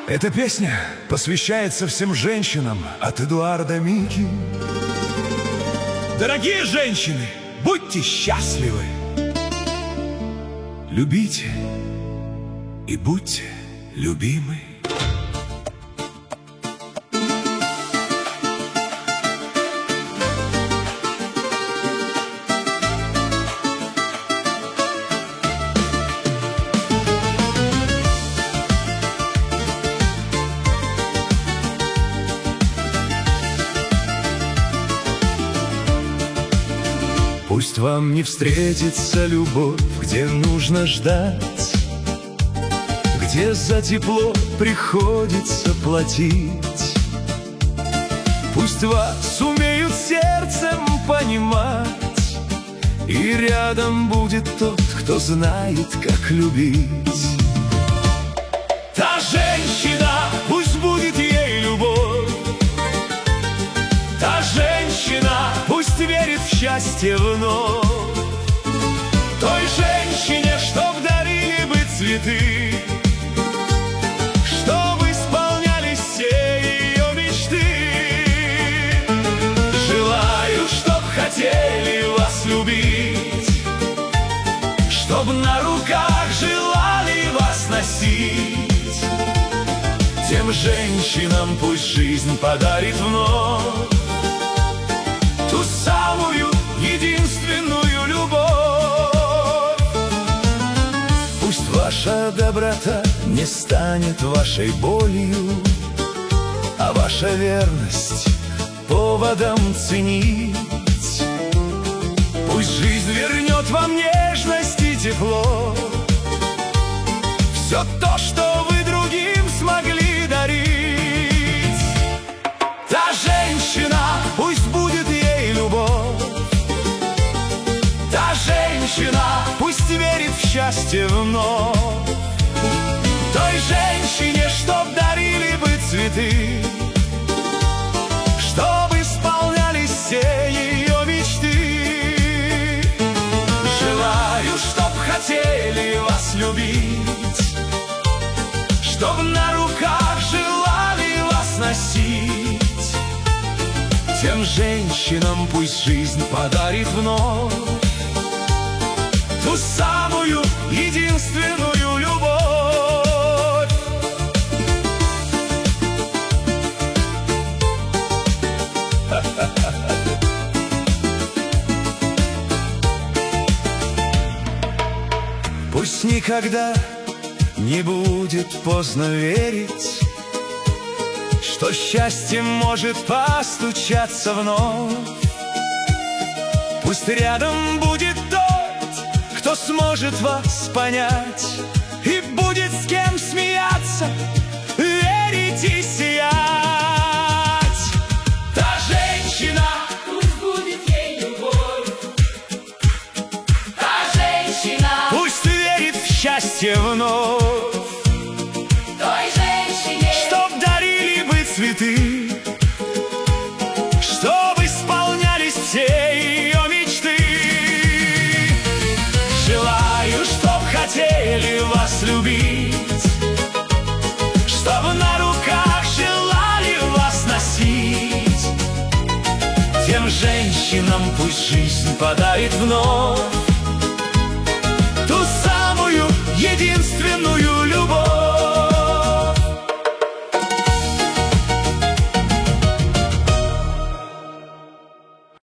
Эта песня посвящается всем женщинам от Эдуарда Мики. Дорогие женщины, будьте счастливы, любите и будьте любимы. Пусть вам не встретится любовь, где нужно ждать, где за тепло приходится платить. Пусть вас умеют сердцем понимать, и рядом будет тот, кто знает, как любить. Та женщина, пусть будет ей любовь. Та женщина, пусть верит в счастье вновь. Той женщине, чтоб дарили бы цветы, чтоб исполнялись все ее мечты. Желаю, чтоб хотели вас любить, чтоб на руках желали вас носить. Тем женщинам пусть жизнь подарит вновь ту самую единственную любовь. Пусть ваша доброта не станет вашей болью, а ваша верность поводом ценить. Пусть жизнь вернет вам нежность и тепло, все то, что вы другим смогли дарить. Та женщина, пусть будет ей любовь. Та женщина, пусть верит в счастье вновь. Той женщине, чтоб дарили бы цветы, чтоб исполнялись все ее мечты. Желаю, чтоб хотели вас любить, чтоб на руках желали вас носить. Тем женщинам пусть жизнь подарит вновь ту самую единственную любовь. Пусть никогда не будет поздно верить, что счастье может постучаться вновь. Пусть рядом будет тот, кто сможет вас понять, и будет с кем смеяться, верить и сиять. Та женщина, пусть будет ей любовь. Та женщина, пусть верит в счастье вновь. той женщине, Чтоб дарили бы цветы, чтоб исполнялись все ее мечты. Желаю, чтоб хотели вас любить, чтоб на руках желали вас носить. Тем женщинам пусть жизнь подарит вновь ту самую единственную любовь.